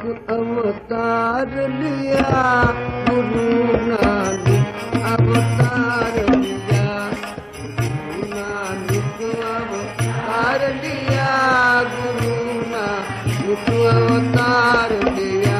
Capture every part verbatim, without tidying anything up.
अवतार लिया, गुरु नानक अवतार लिया, गुरु नानक अवतार लिया, गुरु नानक अवतार लिया।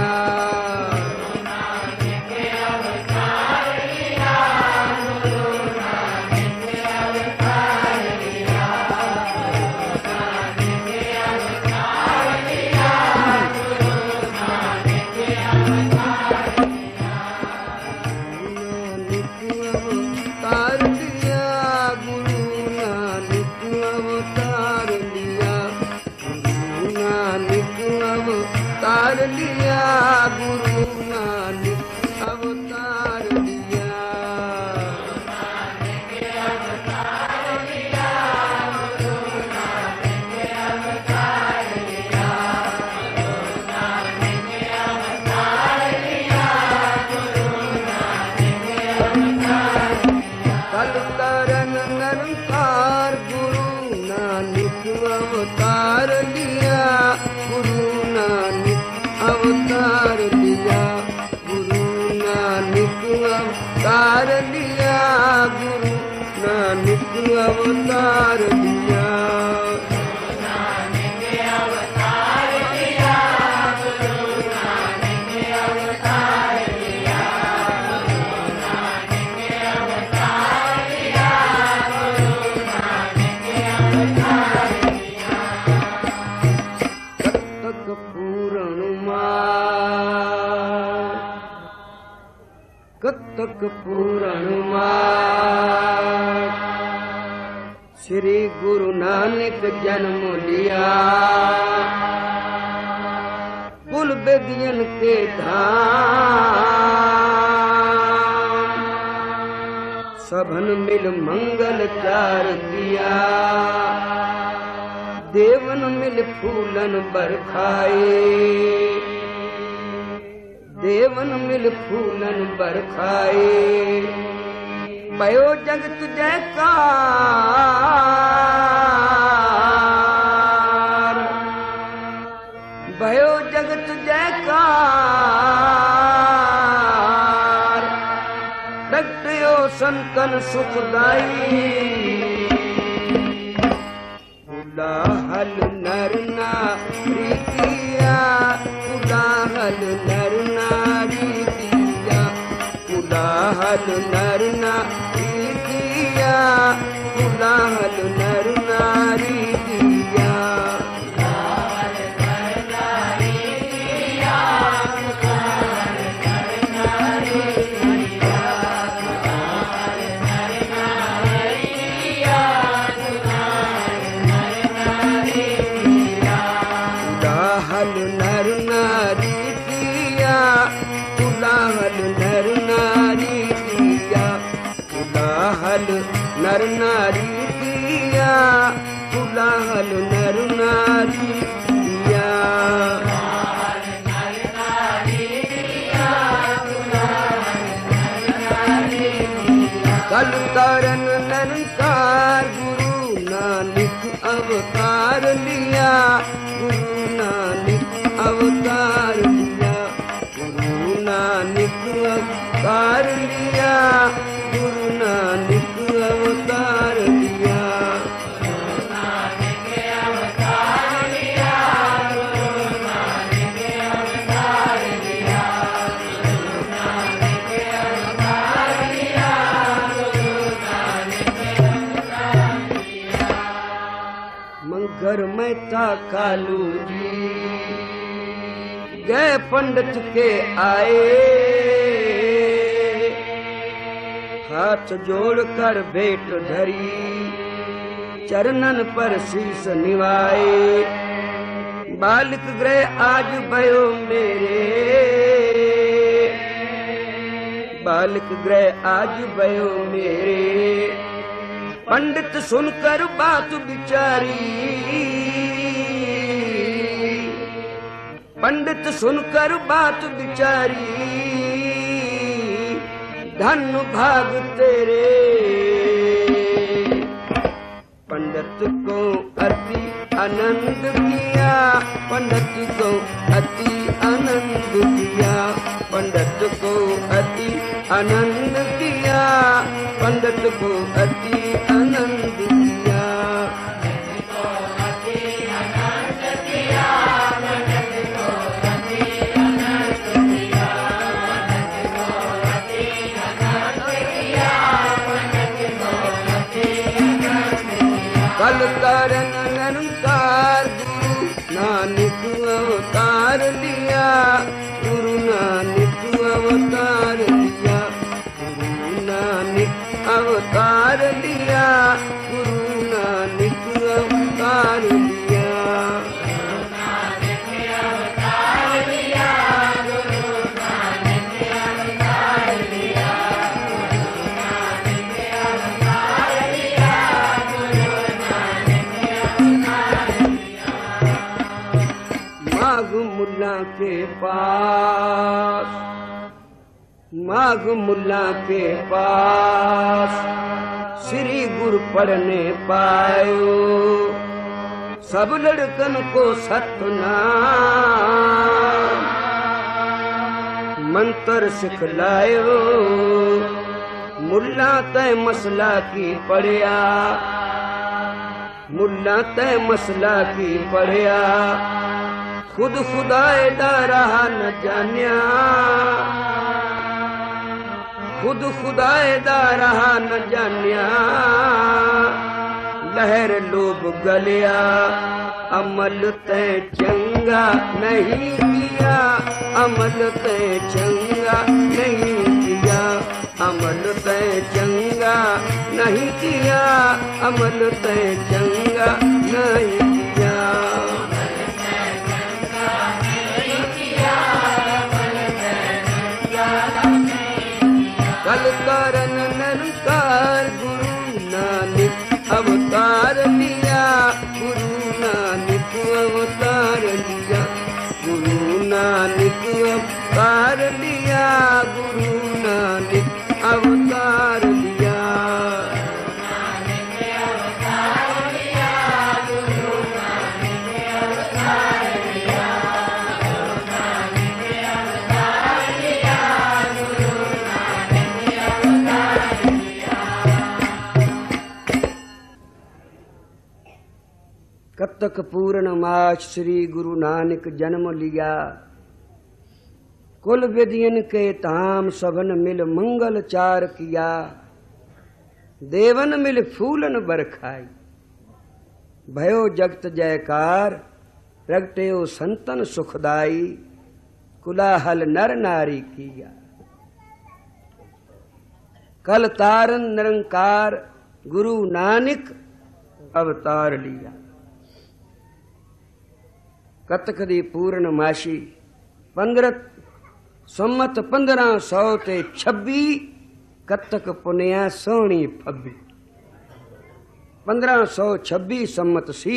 अवतार लिया, गुरु नानक अवतार लिया। कल तरन निरंकार गुरु नानक अवतार लिया, गुरु अवतार लिया, गुरु नानक अवतार लिया, गुरु नानक अवतार लिया। कतक पूरण मार्ग श्री गुरु नानक जन्म लिया, कुल बेदियन के धाम, सभन मिल मंगल चार किया, देवन मिल फूलन बरखाए, देवन मिल फूलन बरखाए, भयो जगत जयकार, भयो जगत जयकार, प्रगटयो संतन सुखदाई, उलाहल नर नारी किया, उलाहल नर नारी किया, उलाहल नर नारी किया, उलाहल नर नारी किया। नर नारी किया, उलाहल नर नारी किया, उलाहल नर नारी किया, उलाहल नर नारी किया। कल तरन निरंकार गुरु नानक अवतार लिया, गुरु नानक अवतार लिया, गुरु नानक अवतार लिया, गुरु नानक अवतार लिया। मंगर मेहता कालू जी गए पंडित के आए, हाथ जोड़कर भेंट धरी, चरणन पर शीश निवाए, बालिक गृह आज भयो मेरे, बालिक गृह आज भयो मेरे, पंडित सुनकर बात विचारी, पंडित सुनकर बात विचारी, धन भाग तेरे, पंडित को अति आनंद किया, पंडित को अति आनंद आनंद किया, पंडित को अति आनंद किया। कल कारण निरंकार गुरु नानक अवतार लिया, गुरु नानक अवतार लिया, गुरु नानक अवतार लिया, गुरु नानक अवतार लिया। माघ मुल्ला के पास, माघ मुल्ला के पास श्री गुरु पढ़ने पायो, सब लड़कन को सतनाम मंत्र सिखलायो। मुल्ला तय मसला की पढ़िया, मुल्ला तय मसला की पढ़िया, खुद खुदाए दा रहा न जान्या, खुद खुदाए दा रहा न जान्या। लहर लोभ गलिया, अमल तय चंगा नहीं किया, अमल तय चंगा नहीं किया, अमल तय चंगा नहीं किया, अमल तय चंगा नहीं किया। कल कारण निरंकार गुरु नानक अवतार लिया, गुरु नानक अवतार लिया, गुरु नानक अवतार लिया, गुरु नानक अवतार लिया। कतक पूर्ण मास श्री गुरु नानक जन्म लिया, कुल विधियन के धाम सबन मिल मंगल चार किया। देवन मिल फूलन बरखाई, भयो जगत जयकार, प्रगटेओ संतन सुखदाई, कुलाहल नर नारी किया। कल तारन निरंकार गुरु नानक अवतार लिया। कतक दी पूर्णमासी पंद्रह सम्मत पंद्रह सौ ते छब्बी, कतक पुनिया सोहनी फब्बी। पंद्रह सौ छब्बी सम्मत सी,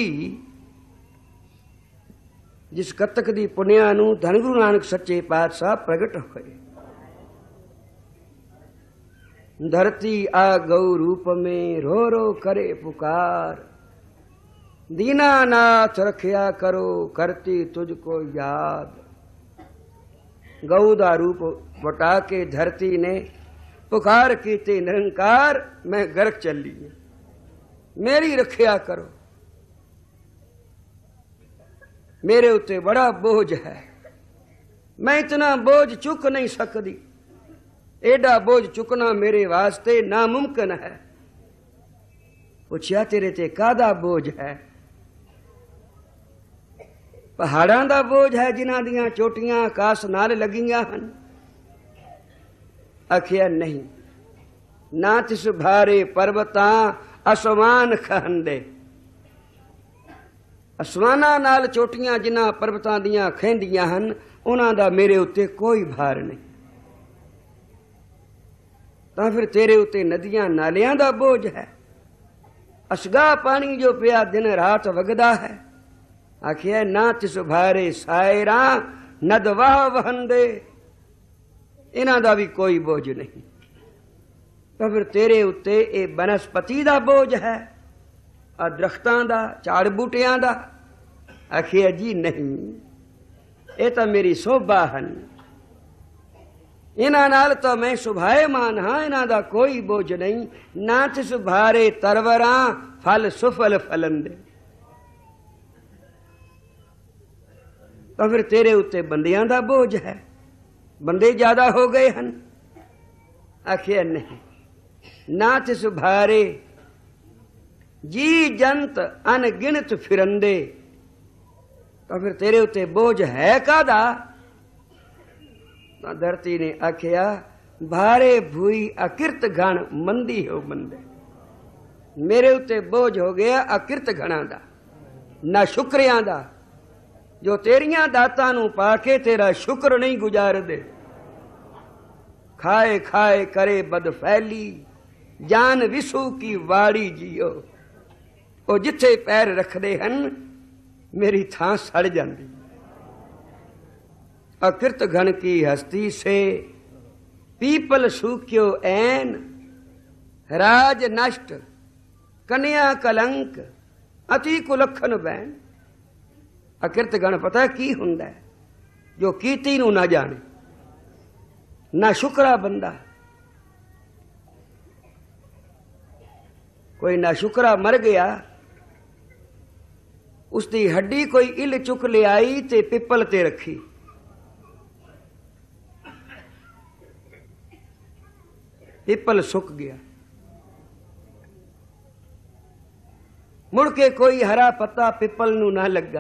जिस कतक दी पुनिया नू धन गुरु नानक सच्चे पातशाह प्रगट होए। धरती आ गौ रूप में रो रो करे पुकार, दीनानाथ रखिया करो करती तुझको याद। गौ दा रूप वटा के धरती ने पुकार की ते निरंकार, मैं गर्क चली मेरी रखिया करो। मेरे उत्ते बड़ा बोझ है, मैं इतना बोझ चुक नहीं सकती, एडा बोझ चुकना मेरे वास्ते नामुमकिन है। पुछया तेरे ते कादा बोझ है? पहाड़ां दा बोझ है जिन्हां दियां चोटियां आकाश नाल लगियां हन? आखिया नहीं, ना तिस भारे पर्वतां आसमान खहंदे। आसमानां नाल चोटियां जिन्हां पर्वतां दियां खहिंदियां हन, उन्हां दा मेरे उत्ते कोई भार नहीं। तां फिर तेरे उत्ते नदियां नालियां दा बोझ है, असगा पानी जो पिया दिन रात वगदा है। आखिया ना तिस भारे सायरा नद वाह वहंदे, इन्हां दा भी कोई बोझ नहीं। तो फिर तेरे उत्ते ए बनस्पति दा बोझ है, आ दरख्तां दा झाड़ बूटियां दा? आखिया जी नहीं, ये तो मेरी शोभा हन। इन्हां नाल तो मैं सुभाएमान हाँ, इन्हां दा कोई बोझ नहीं। ना तिस भारे तरवरां फल सुफल फलंदे। तो फिर तेरे उत्ते बंदियां दा बोझ है, बंदे ज्यादा हो गए हैं। आखिया नहीं, ना तिस भारे जी जंत अनगिनत फिरंदे। तो फिर तेरे उत्ते बोझ है कादा? तो धरती ने आखिया भारे भूई अकिरत घण मंदी हो बंदे। मेरे उत्ते बोझ हो गया अकिरत घणा दा, ना शुक्रियां दा, जो तेरियां दातां नूं पाके तेरा शुक्र नहीं गुजार दे। खाए खाए करे बद फैली जान विसू की वाड़ी जियो। ਉਹ ਜਿੱਥੇ ਪੈਰ ਰੱਖਦੇ ਹਨ ਮੇਰੀ ਥਾਂ ਸੜ ਜਾਂਦੀ। अकृत घन की हस्ती से पीपल सूख्यो ऐन, राज नष्ट कन्या कलंक अति कुलखन बैन। अकृत घन पता की हुंदा है? जो कीती नूं ना जाने, ना शुकरा बंदा। कोई ना शुकरा मर गया, उसकी हड्डी कोई इल चुक ले आई ते पिपल ते रखी। पिपल सुक गया। मुड़ के कोई हरा पत्ता पिपल नूं ना लगा।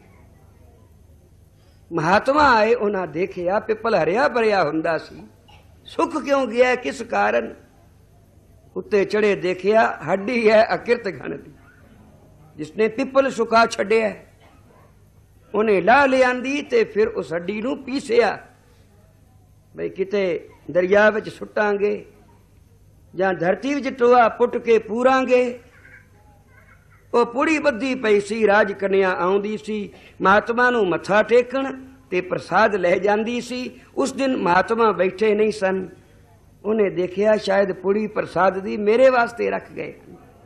महात्मा आए, उन्हें देखिया पिपल हरिया भरिया हुंदा सी, सुक क्यों गया, किस कारण? उत्ते चढ़े देखिया हड्डी है अकिरत घन दी, जिसने पिपल सुका छड़िया। उन्हें ला ले आंदी ते फिर उस हड्डी नूं पीसिया, बई किते दरिया विच सुटांगे जां धरती विच टोआ पुट के पूरांगे। वो पुड़ी बद्धी पई सी, राज कन्या आउंदी सी महात्मा नूं मत्था टेकण ते प्रसाद लै जांदी सी। उस दिन महात्मा बैठे नहीं सन। उन्हें देखिया शायद पुड़ी प्रसाद दी मेरे वास्ते रख गए।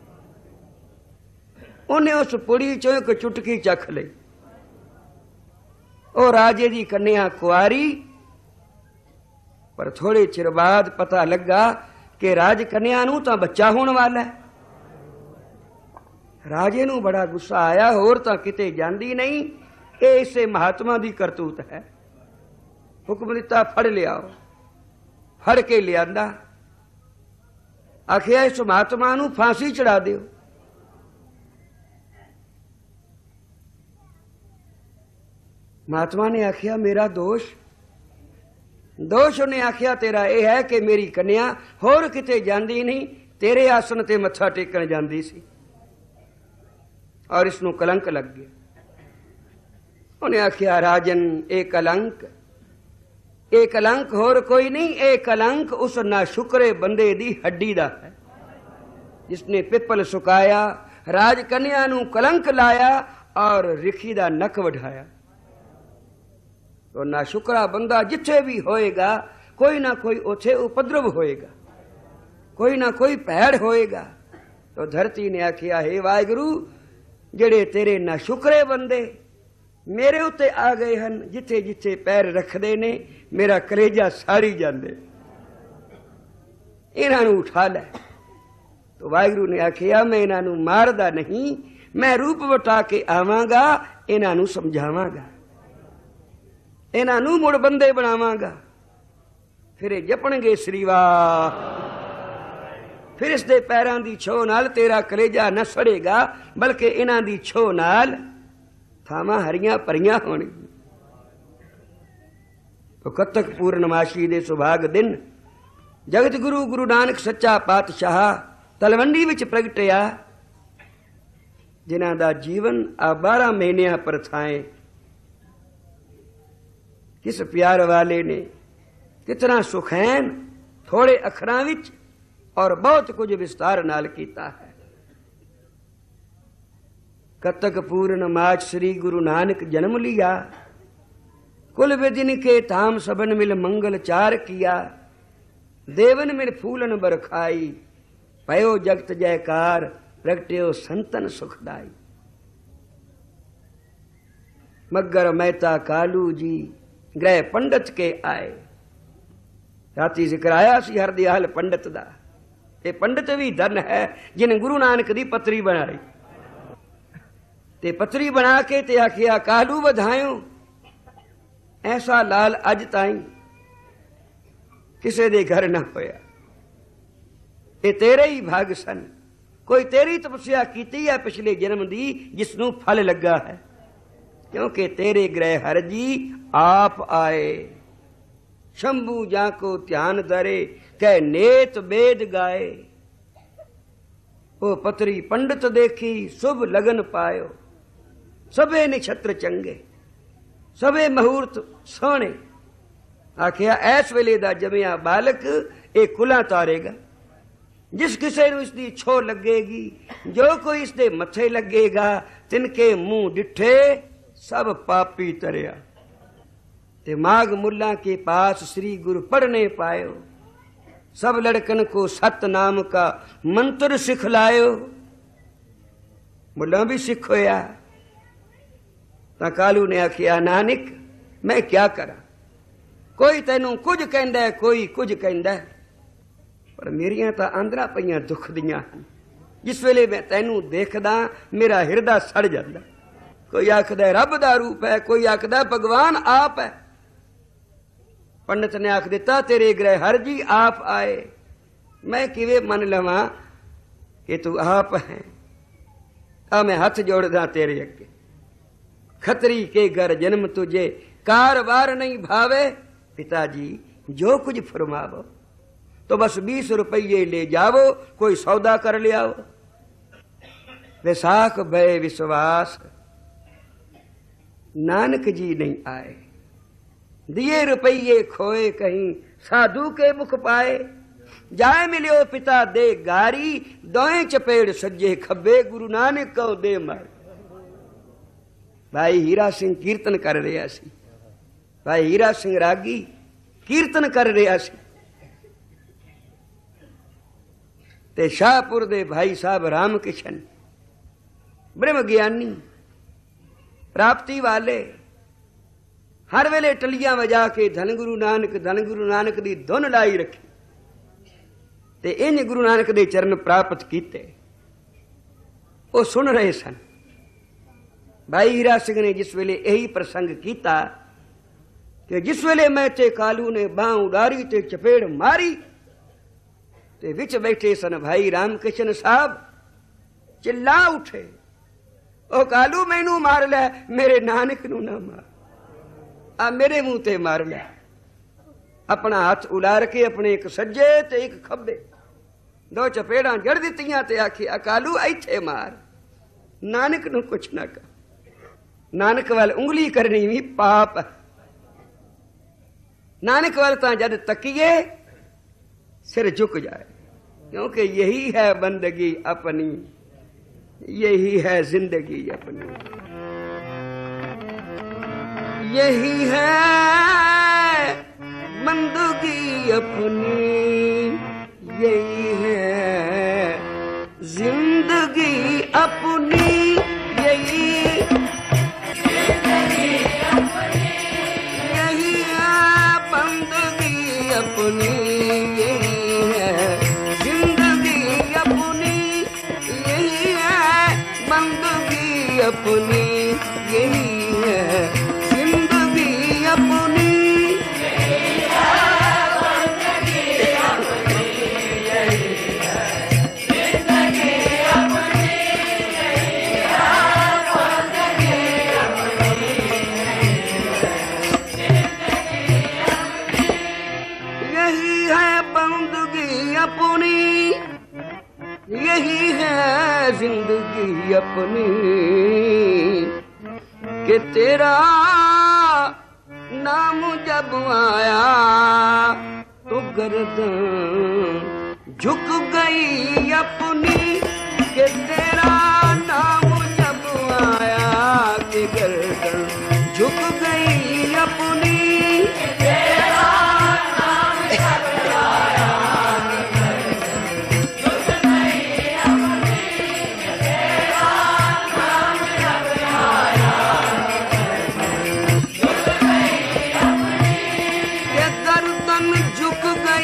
उन्हें उस पुड़ी चों एक चुटकी चख लई। ओ राजे दी कन्या कुआरी, पर थोड़े चिर बाद पता लगा कि राज कन्या नूं तां बच्चा होने वाला है। राजे नूं बड़ा गुस्सा आया, होर तां किते जांदी नहीं, ये इसे महात्मा दी करतूत है। हुक्म दिता फड़ लियाओ। फड़ के लियांदा, आखिया इस महात्मा नूं फांसी चढ़ा दिओ। महात्मा ने आखिया मेरा दोष? दोष उन्हें आखिया तेरा यह है कि मेरी कन्या होर किते जांदी नहीं, तेरे आसन ते मत्था टेकण जांदी सी और इसनूं कलंक लग गया। उन्हें आखिया राजन ए कलंक, ए कलंक होर कोई नहीं, ए कलंक उस नाशुकरे बंदे दी हड्डी दा है, जिसने पिपल सुकाया, राज कन्या नूं कलंक लाया और रिखी दा नक वढाया। तो नाशुकरा बंदा जिथे भी होएगा, कोई ना कोई उथे उपद्रव होएगा, कोई ना कोई पैड़ होएगा। तो धरती ने आखिया हे वाहिगुरु, जेड़े तेरे नाशुकरे बंदे मेरे उत्ते आ गए हन, जिथे जिथे पैर रखदे ने मेरा कलेजा साड़ी जांदे, इन्हां नूं उठा लै। तो वाहिगुरु ने आखिया मैं इन्हां नूं मारदा नहीं, मैं रूप वटा के आवांगा, इन्हां नूं समझावांगा, इन्हां नूं मुड़ बंदे बनावांगा। फिर ये जपणगे श्रीवा, फिर इस दे पैरां दी छो नाल तेरा कलेजा न सड़ेगा, बल्कि इन्हां दी छो नाल थावां हरियां भरियां होणगियां। तो कतक पूर्णमाशी दे सुभाग दिन जगत गुरु गुरु नानक सच्चा पातशाह तलवंडी विच प्रगटिया, जिन्हां दा जीवन आ बारह महीनियां पर थाए। किस प्यार वाले ने कितना सुखैन थोड़े अखरां विच और बहुत कुछ विस्तार नाल कीता है। कतक पूर्ण माच श्री गुरु नानक जन्म लिया, कुल विदिन के धाम सबन मिल मंगल चार किया। देवन मिल फूलन बरखाई, पयो जगत जयकार, प्रगट्यो संतन सुखदाई। मगर मेहता कालू जी ग्रह पंडित के आए, राती जिक्र आया सी हरदयाल पंडित दा। ये पंडित भी धन है जिन्हें गुरु नानक दी पत्री बनाई। ते पत्री बना के ते आखिया कालू बधायो, ऐसा लाल अज ताई किसे दे घर ना होया। ये तेरे ही भाग सन, कोई तेरी तपस्या कीती है पिछले जन्म दी जिसनों फल लगा है, क्योंकि तेरे ग्रह हर जी आप आए। शंभू जाको ध्यान धरे कह नेत वेद गाए। वो पत्री पंडित देखी शुभ लगन पायो। सबे नक्षत्र चंगे सबे मुहूर्त सोहने। आखिया ऐस वेले दा जमिया बालक एक कुला तारेगा। जिस किसे नूं इसदी छो लगेगी, जो कोई इसदे मथे लगेगा, तिनके मुंह डिठे सब पापी तरिया। ते माघ मुल्ला के पास श्री गुरु पढ़ने पायो। सब लड़कन को सत नाम का मंत्र सिखलायो। मुल्ला भी सिख होया। तां कालू ने आखिया नानक मैं क्या करा, कोई तेनू कुछ कहंदा है, कोई कुछ कहंदा है, पर मेरियां तां आंदरा पईयां दुख दियां हन। जिस वेले मैं तेनू देखदा मेरा हिरदा सड़ जांदा। कोई आखदा रब दा रूप है, कोई आखदा भगवान आप है। पंडित ने आख दिता तेरे ग्रह हर जी आप आए। मैं किवे मन लवां कि तू आप है। आ मैं हथ जोड़दा तेरे अगे। खतरी के घर जन्म तुझे कार बार नहीं भावे। पिताजी जो कुछ फरमावो, तो बस बीस रुपये ले जावो, कोई सौदा कर ले आओ। वैसाख भय विश्वास नानक जी नहीं आए। दिए रुपये खोए कहीं साधु के मुख पाए। जाए मिलियो पिता दे गारी, दोए चपेड़ सज्जे खब्बे, गुरु नानक को दे मार। भाई हीरा सिंह कीर्तन कर रहा सी। भाई हीरा सिंह रागी कीर्तन कर रहा सी। ते शाहपुर दे भाई साहब राम किशन ब्रह्म ज्ञानी प्राप्ति वाले हर वेले टलियां वजा के धन गुरु नानक धन गुरु नानक दी धुन लाई रखी। ते इंज गुरु नानक दे चरण प्राप्त कीते। वो सुन रहे सन। भाई हीरा सिंह ने जिस वेले यही प्रसंग किया कि जिस वेले मैं ते कालू ने बाह उडारी ते चपेड़ मारी, ते विच बैठे सन भाई रामकिशन साहब चिल्ला उठे, ओ कालू मैनू मार लै, मेरे नानक नू ना मार। आ मेरे मुंह ते मार लै। अपना हाथ उलार के अपने एक सज्जे ते एक खब्बे दो चपेड़ा जड़ दित्तियां ते आखिया कालू इत्थे मार, नानक नू कुछ ना कर। नानक वाल उंगली करनी भी पाप है। नानक वाल तां जद तकिए सिर झुक जाए, क्योंकि यही है बंदगी अपनी, यही है जिंदगी अपनी, यही है बंदगी अपनी, यही है जिंदगी अपनी, यही अपनी, यही है जिंदगी अपनी, यही है बंदगी अपनी, यही है जिंदगी अपनी, यही है बंदगी अपनी, यही है जिंदगी अपनी, यही है बंदगी अपनी, यही है बंदगी अपनी, यही है जिंदगी अपनी, कि तेरा नाम जब आया तो गर्दन झुक गई अपनी, कि तेरा नाम जब आया कि गर्दन झुक गई अपनी, तेरा झुक गई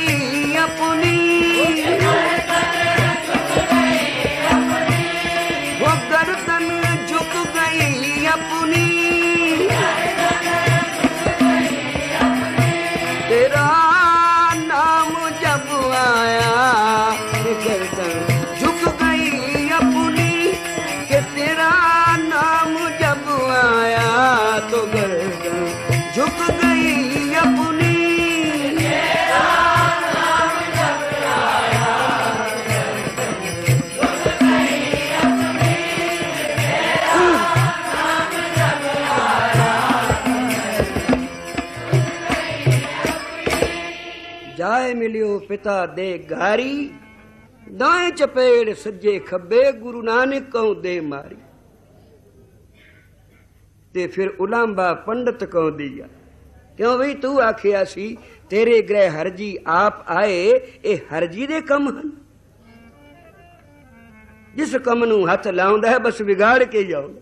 झुक गई अपनी जाए मिलियो पिता दे घारी दाएं चपेड़ सज्जे खब्बे गुरु नानक कौ दे मारी ते फिर उलांबा पंडित कौ दिया क्यों बई तू आखिया सी तेरे ग्रह हरजी आप आए ये हरजी दे कम हन जिस कम नू हथ लाउंदा है बस बिगाड़ के जाओ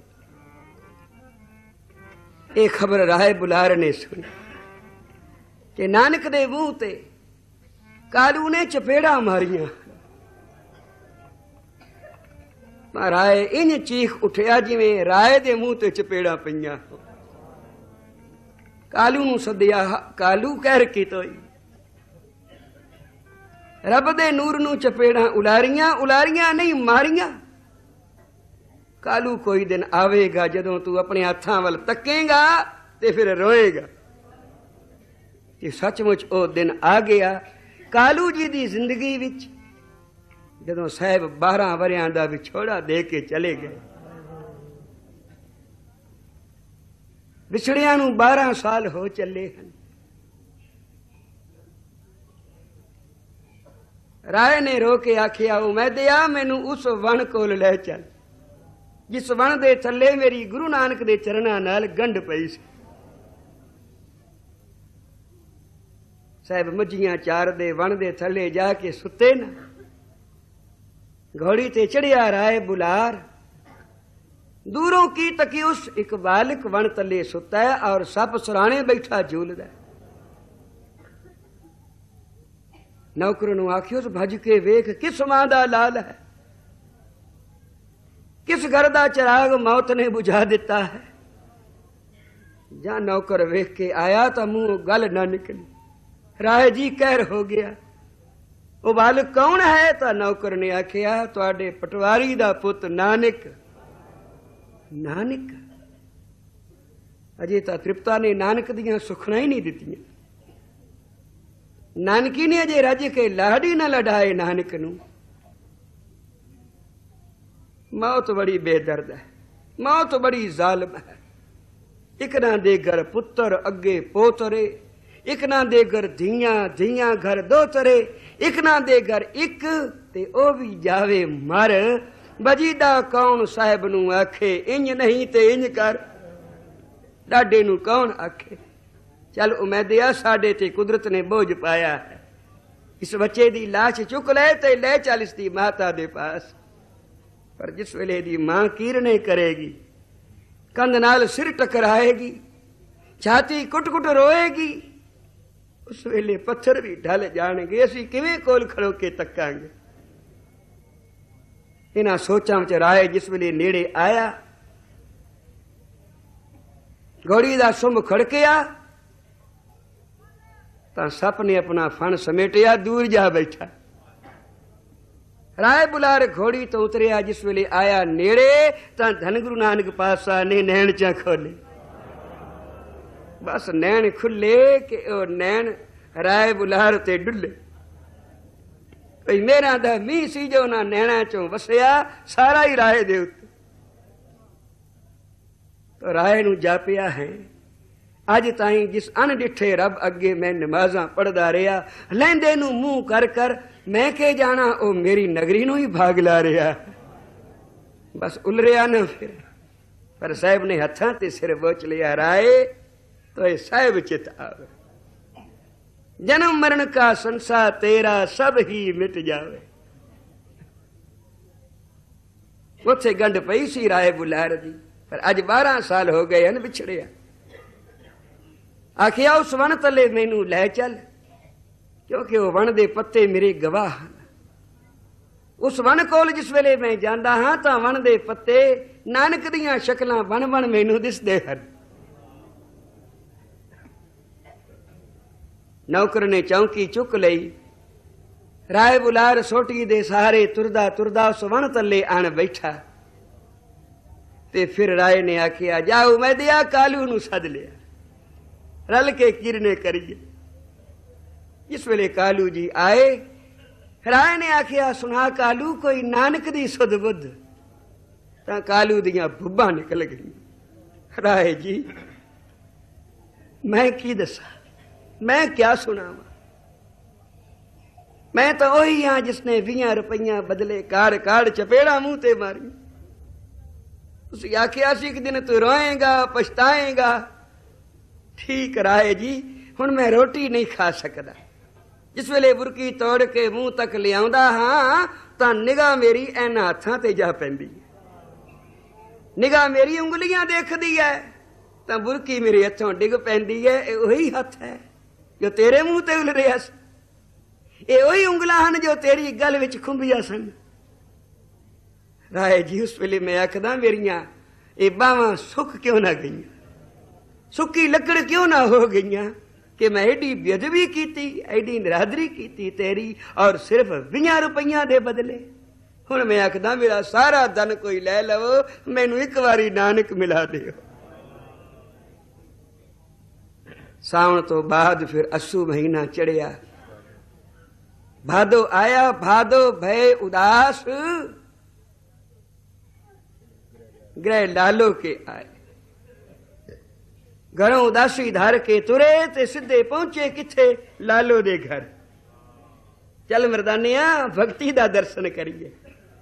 ये खबर राय बुलार ने सुनी कि नानक दे मुंह ते कालू ने चपेड़ा मारिया राय इंज चीख उठिया जिवें राय दे मुंह ते चपेड़ा पईयां कालू नूं सद्दिया कालू कहर की तोई रब दे नूर नूं चपेड़ा उलारियां उलारियां नहीं मारियां कालू कोई दिन आवेगा जदों तू अपने हत्थां वल तकेगा ते फिर रोएगा कि सचमुच ओ दिन आ गया कालू जी दी जिंदगी विच जदों साहब बारह वरियां दा विछोड़ा दे के चले गए विछड़ियां नूं बारह साल हो चले हन राय ने रो के आखिया उमैदिया मैनू उस वन कोल लै चल जिस वन दे थल्ले मेरी गुरु नानक दे चरणां नाल गंढ पई सी साहब मझियां चार दे वन दे थल्ले जाके सुते ना घोड़ी ते चढ़िया राय बुलार दूरों की तकी उस एक बालिक वन तले सुता है और सप सराणे बैठा झूलदा नौकर नूं आखियो भज के वेख किस मां दा लाल है किस घर दा चिराग मौत ने बुझा दिता है जा नौकर वेख के आया तो मुंह गल ना निकली राय जी कहर हो गया वो बालक कौन है तो नौकर ने आखिया तुहाडे पटवारी दा पुत नानक नानक अजे तो तृप्ता ने नानक दियां सुखना ही नहीं दित्तियां नानकी ने अजे रज के लाड़ी न लड़ाए नानक नूं मौत बड़ी बेदर्द है मौत बड़ी जालिम है एक ना दे घर पुत्र अगे पोतरे एक ना दे घर धियां धियां घर दो तरे एक ना दे घर एक ते ओ भी जावे मर बजीदा कौन साहिब नूं आखे इंज नहीं ते इंज कर डाडे नूं कौन आखे चल उमैदिया साडे ते कुदरत ने बोझ पाया है इस बच्चे दी लाश चुक ले ते ले चल इसदी माता दे पास पर जिस वेले दी मां कीरने करेगी कंध नाल सिर टकराएगी छाती कुट कुट रोएगी उस वेले पत्थर भी ढल जाणगे असीं किवें कोल खड़ो के तकांगे इन्हां सोचां विच राय जिस वेले नेड़े आया घोड़ी दा सुंभ खड़किया तां सप ने अपना फण समेटिया दूर जा बैठा राय बुलार घोड़ी तो उतरिया जिस वेले आया नेड़े तां धन गुरु नानक पातशाह ने नैन चा खोले बस नैन खुले के ओ नैन राय बुलार ते डुले भई मेरा दा मी सी जो ना नैना चों वसया सारा ही राय दे उत्ते तो राय नूं जापिया है अज ताईं जिस अनडिठे रब अगे मैं नमाज़ां पढ़दा रहा लैंदे नूं मूंह कर कर मैं के जाना ओ मेरी नगरी नूं ही भाग ला रहा बस उलरिया ना फिर पर साहिब ने हत्थां ते सिर बोच लिया राय तो ये साहिब चित आवे जन्म मरण का संसार तेरा सब ही मिट जावे उथे गंढ पई सी राय बुलार दी पर अज बारह साल हो गए हैं बिछड़िया आखिया उस वन तले मैनू लै चल क्योंकि वह वन दे पत्ते मेरे गवाह उस वन कोल जिस वेले मैं जांदा हां तां वन दे पत्ते नानक दियां शक्लां बन बन मैनू दिसदे हन नौकर ने चौंकी चुक लई राय बुलार सोटी दे सहारे तुरदा तुरदा उस वन तले आण बैठा ते फिर राय ने आखिया जाओ मैं दिया कालू नू सद लिया रल के किरने करिए। जिस वेले कालू जी आए, राय ने आखिया सुना कालू कोई नानक दी सुध बुध, तां कालू दियां बुब्बां निकल गई। राय जी मैं की दसा, मैं क्या सुनावा, मैं तो वही हाँ जिसने बीस रुपया बदले काड़ काड़ चपेड़ा मुंह ते मारी। उस आखिया सी एक दिन तू रोएगा पछताएगा। ठीक राय जी हुण मैं रोटी नहीं खा सकदा। जिस वेले बुरकी तोड़ के मुंह तक लियाउंदा हाँ तां निगाह मेरी इन्हां हत्थां ते जा पैंदी है। निगाह मेरी उंगलियां देखदी है तां बुरकी मेरे हत्थों डिग पैंदी है। ये वही हथ है जो तेरे मुंह ते उल रिहा सी, ये वही उंगलां हन जो तेरी गल विच खुंबिया सन। राय जी उस वेले मैं आखदा मेरियां ये बावां सुक क्यों ना गईयां, सुक्की लकड़ क्यों ना हो गईयां कि मैं एडी बेअदबी कीती, एडी निरादरी कीती तेरी, और सिर्फ बीस रुपया दे बदले। हुण मैं आखदा मेरा सारा धन कोई लै लवो, मैनू एक बारी नानक मिला दिओ। सावण तो बाद फिर अस्सू महीना चढ़िया, भादो आया, भादो भय उदास, ग्रह लालो के आए। घरों उदासी धार के तुरे ते सीधे पहुंचे किथे, लालो दे घर। चल मरदानिया भक्ति दा दर्शन करिए,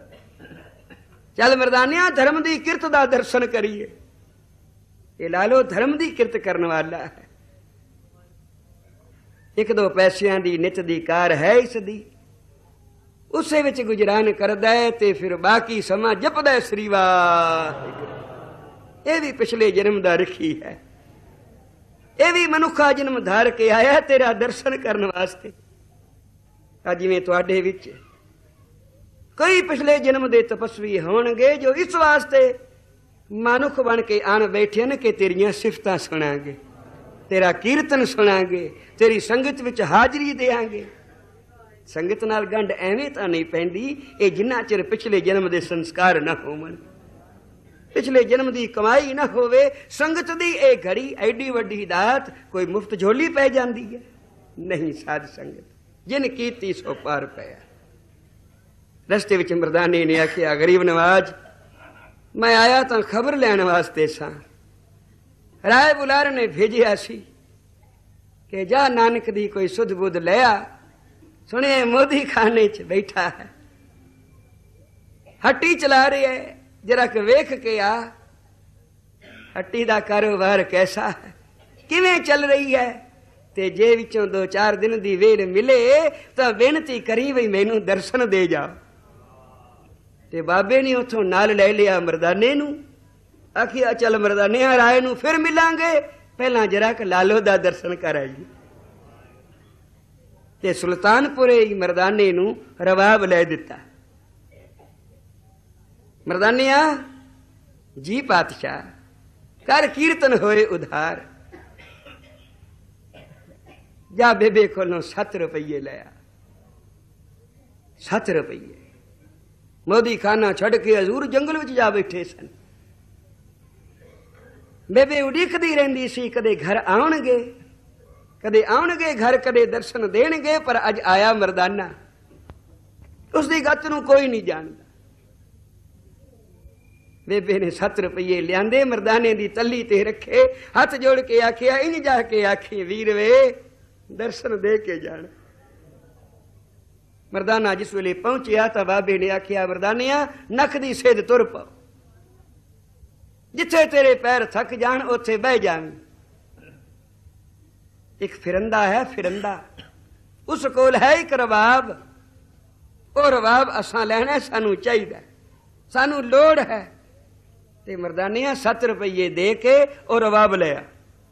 चल मरदानिया धर्म दी किरत दा दर्शन करिए। ये लालो धर्म दी किरत करने वाला है। एक दो पैसियां दी नित दी कार है इसदी, उसे विच गुजरान करदा है ते फिर बाकी समा जपदा है श्री वाहिगुरू। ये भी पिछले जन्म दा रखी है, ये भी मनुखा जन्म धार के आया तेरा दर्शन करने वास्ते। जिवें तुहाडे विच कई पिछले जन्म दे तपस्वी होणगे जो इस वास्ते मनुख बन के आन बैठे न कि तेरियां सिफतां सुनांगे, तेरा कीर्तन सुनांगे, तेरी संगत विच हाजरी देंगे। संगत नाल गंढ एवें तां नहीं पैंदी ये जिन्ना चिर पिछले जन्म दे संस्कार न होवन, पिछले जन्म दी कमाई न होवे। संगत दी ए घड़ी एडी वड्डी दात कोई मुफ्त झोली पै जांदी है नहीं। साध संगत जिन कीती सो पार पया। रस्ते विच मरदाने ने आखिया गरीब नवाज मैं आया तां खबर लैण वास्ते सां। राय बुलार ने भेजिया सी कि जा नानक दी कोई सुध बुध ले आ। सुने मोदी खाने च बैठा है, हट्टी चला रही है, जरा के वेख के आ हट्टी दा कारोबार कैसा है, किवें चल रही है। ते जे विचों दो चार दिन दी वेल मिले तां बेनती करी वही मैनू दर्शन दे जा। ते बाबे ने उथों नाल ले लिया मरदाने नू। आखिया चल मरदाने राय नू फिर मिलांगे, पहला जरा के लालो दा दर्शन कर आईए। ते सुल्तानपुरे ही मरदाने नू रवाब लै दिता। मरदानिया जी पातशाह कर कीर्तन होए उधार। जा बेबे कोलों सत्त रुपये लिया, सत्त रुपये। मोदी खाना छड़ के हजूर जंगल विच जा बैठे सन। बेबे उड़ीकदी रहिंदी सी कदे घर आउणगे, कदे आउणगे घर, कदे दर्शन देणगे, पर अज आया मरदाना। उसदी गत नूं कोई नहीं जानदा। बेबे ने सत्त रुपये लियांदे मरदाने दी तली ते रखे, हथ जोड़ के आखिया इंज जाके आखी वीर वे दर्शन दे के जाना। मरदाना जिस वेले पहुंचिया तो बाबे ने आखिया मरदानिया नख दी सेध तुर पाओ, जिथे तेरे पैर थक जान उथे बह जावी। एक फिरंदा है, फिरंदा उस कोल है एक रवाब। वो रवाब असां लैना, सानू चाहिए, सानू लोड़ है। ते मरदानिया सत्त रुपये दे के वो रवाब लिया।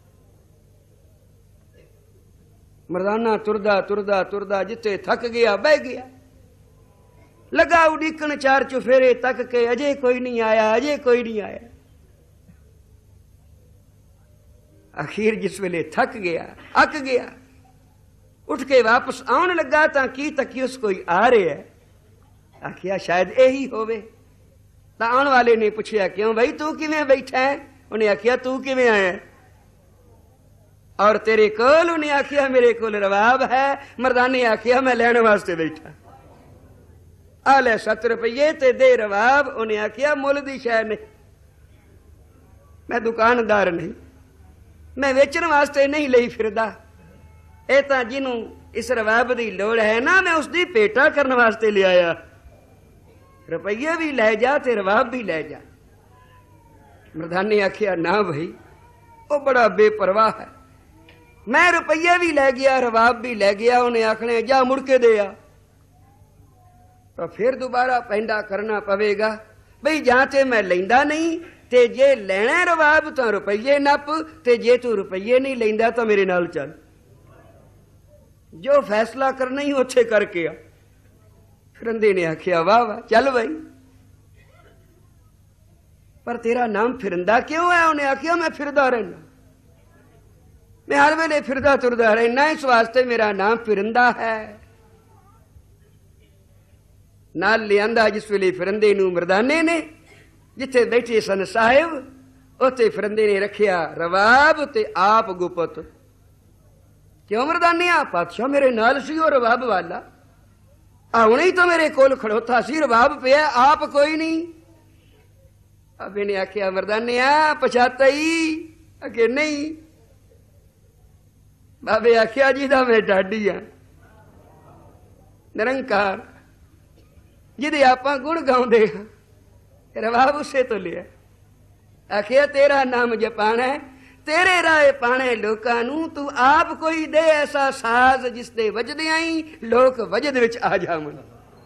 मरदाना तुरदा तुरदा तुरदा जिथे थक गया बह गया। लगा उड़ीकन चार चुफेरे तक के अजे कोई नहीं आया, अजे कोई नहीं आया। आखिर जिस वेले थक गया, अक गया, उठ के वापस आउण लगा तां की तकियुस कोई आ रहा है। आखिया शायद यही होवे। तां आउण वाले ने पूछया क्यों भाई तू किवें बैठा है? उन्हें आखिया तू किवें आया? और तेरे कोल? उन्हें आखिया मेरे कोल रवाब है। मर्दाने आखिया मैं लैण वास्ते बैठा। आ ले सत्त रुपये ते दे रवाब। उन्हें आखिया मुल दी शै नहीं, मैं दुकानदार नहीं, मैं वेचण वास्ते नहीं लई फिरदा। ये तां जिन्हों इस रवाब की लोड़ है ना, मैं उसकी पेटा करने वास्ते ले आया। रुपये भी लै जा ते रवाब भी लै जा। मर्दाने आखिया ना भाई, वो बड़ा बेपरवाह है। मैं रुपये भी लै गया, रवाब भी लै गया। उन्हें आखने जा मुड़ के दे आ। तो फिर दोबारा पैंडा करना पवेगा बई जां ते मैं लैंदा नहीं, ते जे लैना रवाब तो रुपये नप, ते जे तू रुपये नहीं लैंदा तो मेरे नाल चल। जो फैसला करना ही उत्थे करके आ। फिरंदे ने आखिया वाह वाह चल भाई, पर तेरा नाम फिरंदा क्यों है? उन्हें आखिया मैं फिरदा रहना, मैं हर वेले फिरदा तुरदा रहना, इस वास्ते मेरा नाम फिरंदा है। नाल लियांदा जिस वेले फिरंदे नूं मर्दाने ने, जिथे बैठे सन साहिब, उत्थे फिरंदे ने रखिया रवाब ते आप गुपत। क्यों मर्दाने? आ पातशाह मेरे नाल सी और रवाब वाला, आउणे ही तो मेरे कोल खड़ोता सी, रवाब पिया, आप कोई नहीं। अबे ने आखिया मर्दाने आ पछाता ही? आखे नहीं। बाबे आखिया जी दा मैं डाडी हाँ, निरंकार, जिदे आपां गुण गाउंदे हां, रवाब उसे तो लिया। आखिया तेरा नाम जपाना है, तेरे राह पाने लोकां नूं, तू आप कोई दे ऐसा साज जिसदे वजदे आई लोक वजद विच आ जावन।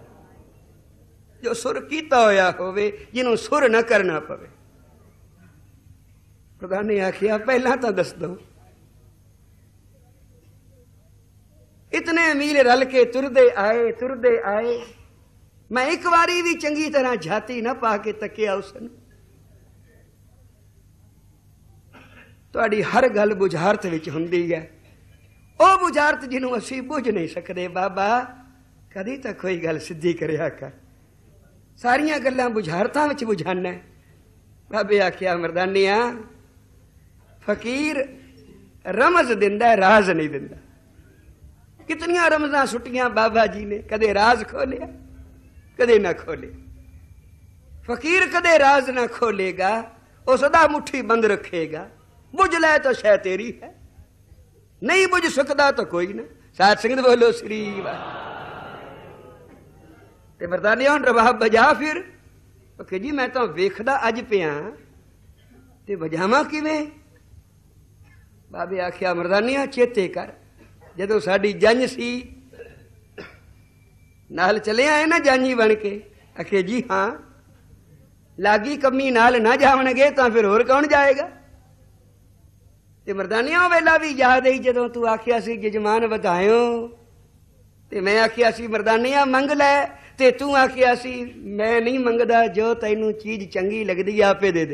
जो सुर कीता होया होवे, जिन्हों सुर न करना पवे। प्रधान ने आखिया पहला तो दस दो, इतने मील रल के तुरदे आए तुरदे आए, मैं एक बारी भी चंगी तरह झाती न पा के तकिया उसने। तुहाडी हर गल बुझारत विच हुंदी है, ओ बुझारत जिन्हों असी बुझ नहीं सकते। बाबा कदी तो कोई गल सिद्धी करिया कर, सारिया गल्लां बुझारतां विच बुझाना है। बाबे आखिया मर्दानिया, फकीर रमज दिंदा राज नहीं दिंदा। कितनियां रमजां सुटियां बाबा जी ने, कदे राज खोलिया कदे ना खोले। फकीर कदे राज ना खोलेगा, वो सदा मुट्ठी बंद रखेगा। बुझ लै तो शै तेरी है, नहीं बुझ सकता तो कोई ना। साथ संगत बोलो श्री वाह। ते मर्दाने हुण रवाब बजा फिर। ओके जी मैं तो वेखदा अज पिया, ते बजावां किवें? बाबे आखिया मर्दानिया चेते कर, जदों साडी जंज सी, नाल चले आए ना जानी बन के। आखे जी हाँ, लागी कमी नाल ना जावणगे तो फिर होर कौन जाएगा? ते मर्दानिया वेला भी याद आई जदों तू आखिया सी जजमान वधायो, ते मैं आखिया सी मर्दानिया मंग लै, ते तू आखिया सी मैं नहीं मंगदा, जो तैनू चीज चंगी लगदी आपे दे दे।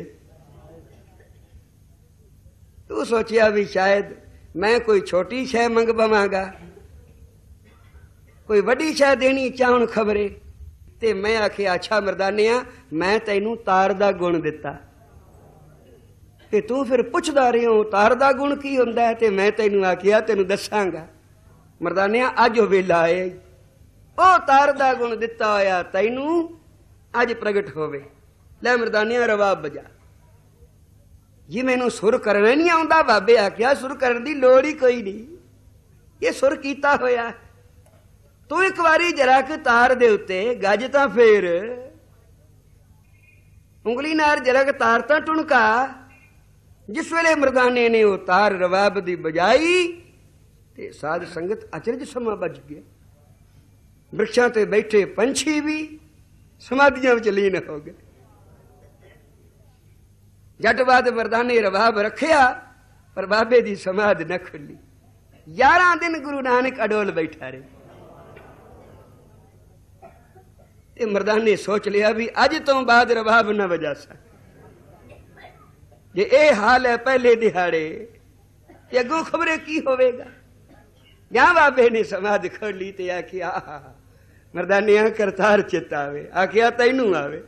तू सोचिया भी शायद मैं कोई छोटी शै मंग पवांगा, कोई वड्डी शै देनी चाहण खबरे। ते मैं आखिया अच्छा मर्दानिया, मैं तैनू तार दा गुण दिता, ते तू फिर पुछदा रही हो तार दा गुण की हुंदा है, ते मैं तैनू आखिया तैनू दसांगा। मर्दानिया अज वेला आए, ओ तार दा गुण दिता होया तैनू अज प्रगट होवे। लै मर्दानिया रवाब बजा। जी मैनू सुर करना नहीं आउंदा। बाबे आखिया सुर करन दी लोड़ ही कोई नहीं, ये सुर कीता होया। तू एक बारी जरा के तार दे उत्ते गज तां फेर, उंगली नाल जरा के तार तां टुणका। जिस वेले मर्दाने ने वो तार रवाब दी बजाई, ते साध संगत अचरज समा बज गया। वृक्षां ते बैठे पंछी भी समाधियां विच लीन हो गए। जट बाद मर्दाने रवाब रखिया, पर बाबे दी समाध न खुली। ग्यारह दिन गुरु नानक अडोल बैठा रहे। ते मर्दाने सोच लिया भी अज तो बाद रवाब न बजा सा। जे ए हाल है पहले दिहाड़े, ते अगों खबरे की होवेगा। या बाबे ने समाध खोली ते आखिया मर्दानिया करतार चित आवे। आखिया तैनू आवे,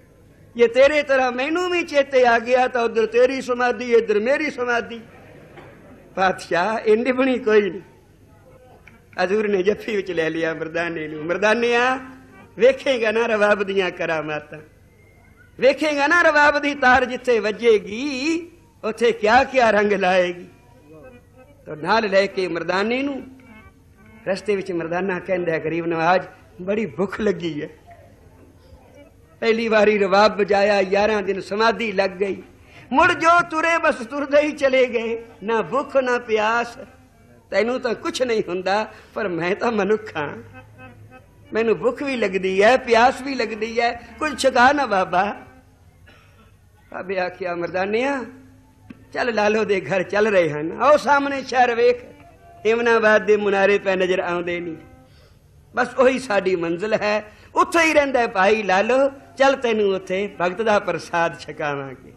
ये तेरे तरह मैनू भी चेते आ गया तो उधर तेरी समाधि इधर मेरी समाधि। पातशाह इन निभनी कोई नहीं। हजूर ने जफ्फी विच ले लिया मरदाने नूं। मरदानिया वेखेगा ना रवाब दियां करामातां, वेखेगा ना रवाब दी तार जिथे वजेगी उथे क्या क्या रंग लाएगी। तो नाल लैके मरदाने नूं रस्ते विच मरदाना कहंदा गरीब नवाज बड़ी भुख लगी है। पहली बारी रवाब बजाया, ग्यारह दिन समाधि लग गई। मुड़ जो तुरे बस तुरदे ही चले गए, ना भुख ना प्यास। तैनू तो कुछ नहीं हुंदा, पर मैं तो मनुख हां, मैनू भुख भी लगदी है, प्यास भी लगदी है, कुछ छका ना बाबा। बाबे आखिया मरदानिया चल लालो दे घर चल रहे हैं। आओ सामने शहर वेख, इमनाबाद दे मुनारे पे नजर आउंदे नहीं, बस वही साडी मंजिल है, उत्थे ही रहिंदा है भाई लालो। चल तैनू उत्थे भगत दा प्रसाद छकावांगे।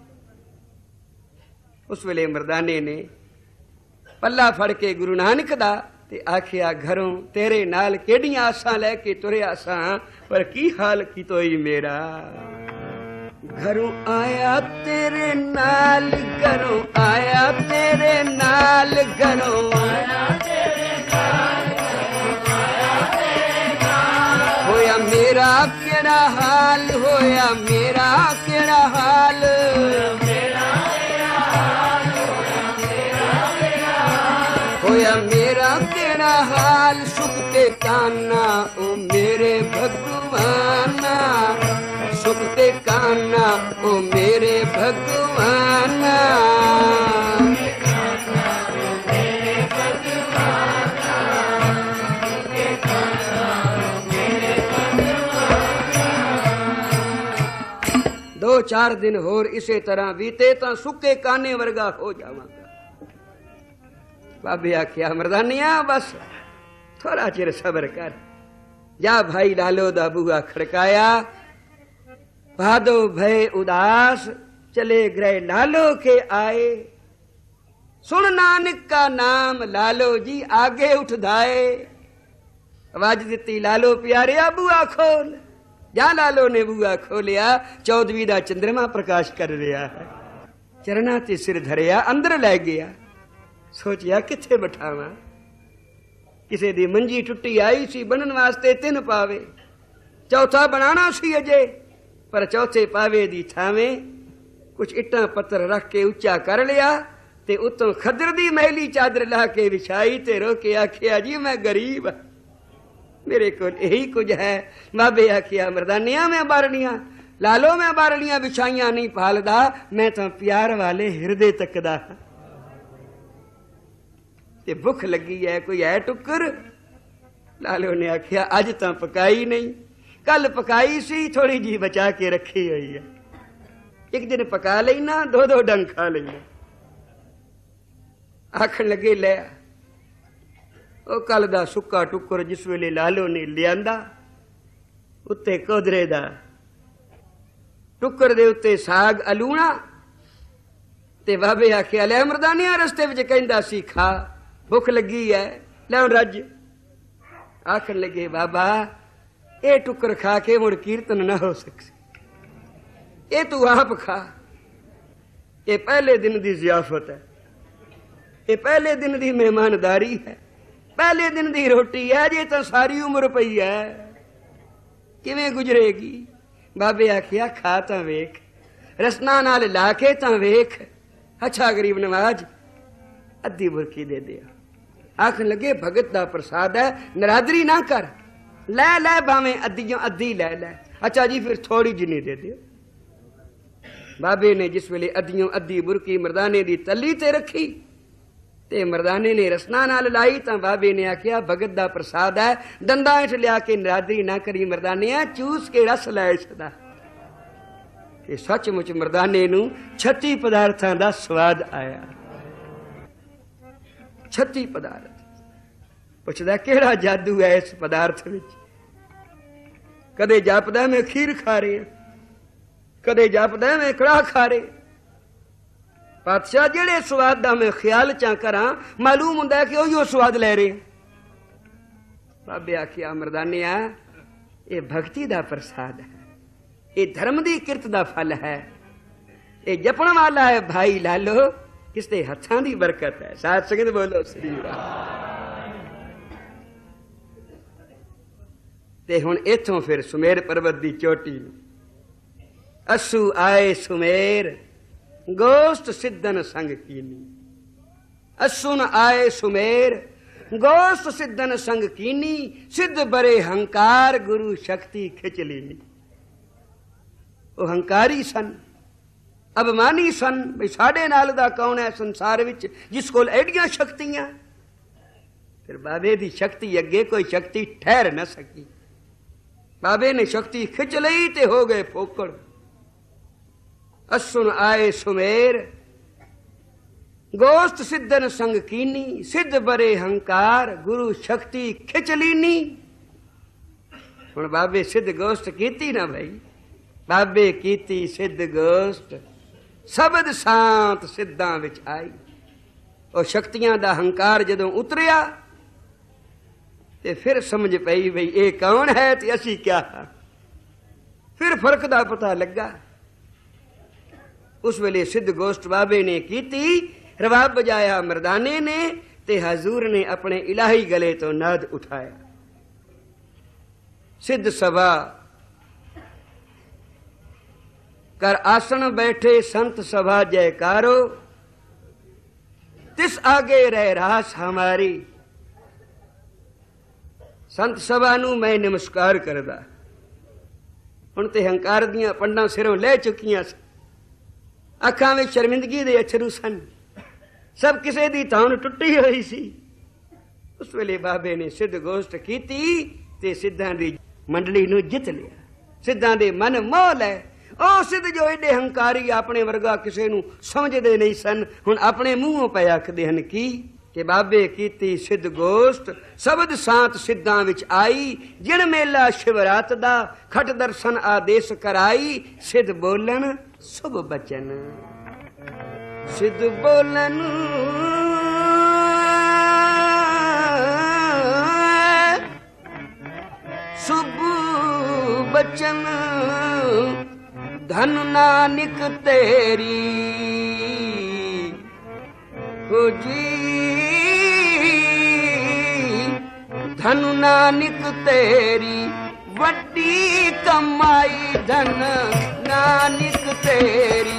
उस वेले मरदाने ने पल्ला फड़ के गुरु नानक दा ते आखिया घरों तेरे नाल केड़ियां आसां लैके तुरिया सां, पर की हाल कीतोई मेरा। घरों आया तेरे नाल, घरों आया तेरे नाल, घरों आया तेरे नाल, होया मेरा केड़ा हाल, होया मेरा केड़ा हाल, होया मेरा केड़ा हाल। सुख ते काना ओ मेरे भगवाना, सुख ते काना ओ मेरे भगवाना। दो चार दिन होर इसे तरह बीते तां सुके काने वर्गा हो जावांगा। बाबे आख्या मरदानिया बस थोड़ा चिर सबर कर। जा भाई लालो दा बूहा खड़काया, भादो भय उदास चले गए लालो के आए। सुन नानक का नाम लालो जी आगे उठ धाए। आवाज दिती लालो प्यारिया बूहा खोल। जा लालो ने बूहा खोलिया, चौदहवीं दा चंद्रमा प्रकाश कर रहा है। चरना ते सिर धरिया अंदर लै गया। सोचिया किथे बिठावा, किसे दी मंजी टुट्टी आई सी बनन वास्ते तीन पावे, चौथा बनाना सी अजे, पर चौथे पावे दी थावें कुछ इट्टां पत्थर रख के उच्चा कर लिया ते उत्तों खदर दी मैली चादर ला के विछाई ते रो के आखिया जी मैं गरीब, मेरे को यही कुछ है। बाबे आखिया मरदानिया मैं बारलियां लालो मैं बारलियां बिछाइयां नहीं पालदा, मैं तो प्यार वाले हिरदे तकदा। ते भुख लगी है, कोई है टुक्कर? लालो ने आखिया अज तो पकाई नहीं, कल पकाई सी थोड़ी जी बचा के रखी हुई है, एक दिन पका लेना दो दो डंग खा लेना। आखन लगे ले ओ कल दा सुक्का टुक्कर जिस वेले लालो ने लियांदा, उत्ते कोदरे दा टुक्कर दे उत्ते साग अलूणा। ते बाबे आखिया ले मरदानिया रस्ते विच कहंदा सी खा, भुख लगी है ले रज। आखन लगे बाबा ये टुक्कर खा के मुड़ कीर्तन ना हो सकसी, ये तू आप खा, ये पहले दिन दी जियाफत है, ये पहले दिन दी मेहमानदारी है, पहले दिन दी रोटी है, जे तो सारी उम्र पई है किवें गुजरेगी। बाबे आखिया खा तां वेख, रसना नाल ला के तां वेख। अच्छा गरीब नवाज अद्धी बुरकी दे दिया। आखन लगे भगत दा प्रसाद है, नरादरी ना कर, लै लै भावें अद्धियों अद्धी लै लै। अच्छा जी फिर थोड़ी जिनी दे दियो। बाबे ने जिस वेले अद्धियों अद्धी बुरकी मरदाने दी तली ते रखी ते मरदाने ने रसना नाल लाई तां बाबे ने आखिया भगत दा प्रसाद है, दंदा हेठ लिया के नरादरी ना करी मरदाने चूस के रस लै छदा। ते सचमुच मरदाने नूं छत्ती पदार्थां दा स्वाद आया। छत्ती पदार्थ पुछदा केड़ा जादू है इस पदार्थ विच। कदे जापदा मैं खीर खा रहे, कदे जापदा मैं कड़ा खा रहे। पातशाह जेड़े स्वाद दा मैं ख्याल चा करा मालूम हुंदा कि उहियो स्वाद ले रहे। बाबे आखिया मरदानिया ये भक्ति दा प्रसाद है, ये धर्म दी किरत दा फल है, ये जपण वाला है भाई लालो, किस दे हत्थां दी बरकत है। साथ संगत बोलो श्री राम। ते हुण इत्थों फिर सुमेर पर्वत दी चोटी असू आए सुमेर गोश्त सिद्धन संग कीनी। असुन आए सुमेर गोश्त सिद्धन संग कीनी। सिद्ध बरे हंकार गुरु शक्ति खिच लीनी। वो हंकारी सन, अभिमानी सन भी साढ़े नाल दा कौन है संसार विच जिस कोल एडियां शक्तियां। फिर बाबे दी शक्ति अगे कोई शक्ति ठहर न सकी। बाबे ने शक्ति खिंच लई ते हो गए फोकड़। असुन आए सुमेर गोश्त सिद्धन संग कीनी। सिद्ध बरे हंकार गुरु शक्ति खिच लीनी। हुण बाबे सिद्ध गोश्त कीती ना भाई, बाबे कीती सिद्ध गोश्त शबद शांत सिद्धां विच आई। और शक्तियां दा हंकार जदों उतरिया ते फिर समझ पई बई ये कौन है ते असी क्या। फिर फर्क दा पता लगा। उस वेले सिद्ध गोश्त बाबे ने कीती, रबाब बजाया मर्दाने ने ते हजूर ने अपने इलाही गले तो नाद उठाया। सिद्ध सभा कर आसन बैठे संत सभा जयकारो। तिस आगे रह रास हमारी। संत सभा नूं मैं नमस्कार करदा। हुण ते हंकार दियां पंडां सिरों ले चुकियां सन। अखां विच शर्मिंदगी दे अछरू सन। सब किसे दी तान टुटी हुई सी। उस वेले बाबे ने सिद्ध गोश्त कीती ते सिद्धां दी मंडली नूं जित लिया। सिद्धां दे मन मोह लै। ओ सिद्ध जो एडे हंकारी अपने वर्गा किसे नूं समझदे नहीं सन, हुण अपने मूहों पे आखदे हन की कि बाबे कीती सिद्ध गोश्त शबद शांत सिद्धां विच आई। जिण मेला शिवरात दा खट दर्शन आदेश कराई। सिद्ध बोलन शुभ बचन, सिद्ध बोलन शुभ बचन। धन नानक तेरी हो जी, धन नानक तेरी वड्डी कमाई। धन नानक तेरी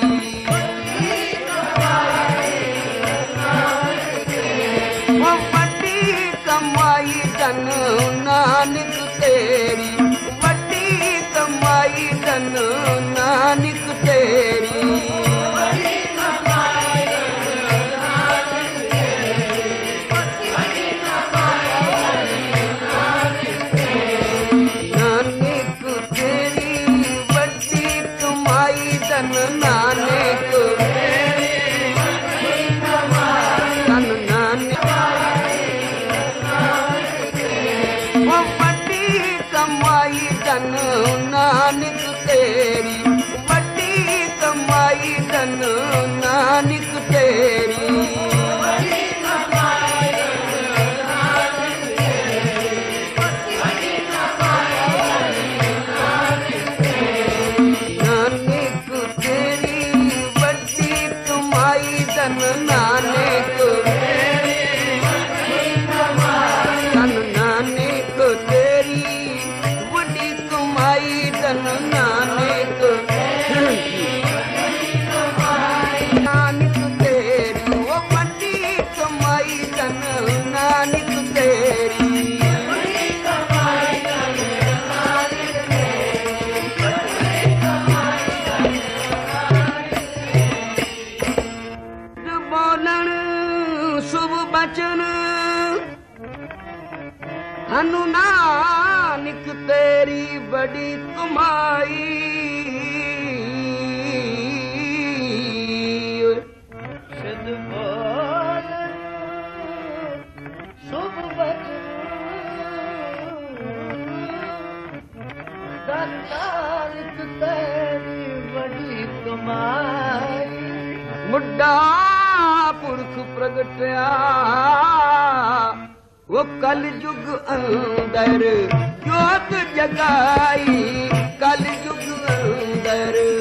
वो वड्डी कमाई। धन नानक तेरी वड्डी कमाई। धन नानक तेरी नानक तेरी वड्डी कमाई। धन नानक तेरी नानक तेरी वड्डी कमाई। धन नानक धन नानक तेरी वड्डी कमाई। धन नानक नानक तेरी वो वड्डी कमाई। धन नानक तेरी बोलन शुभ बचन। धन नानक तेरी बड़ी कमाई। सिद्ध बोलन शुभ बचन। धन नानक तेरी बड़ी कमाई। मुड्डा पुरख प्रगटया वो कल युग अंदर जोत जगाई। कल युग अंदर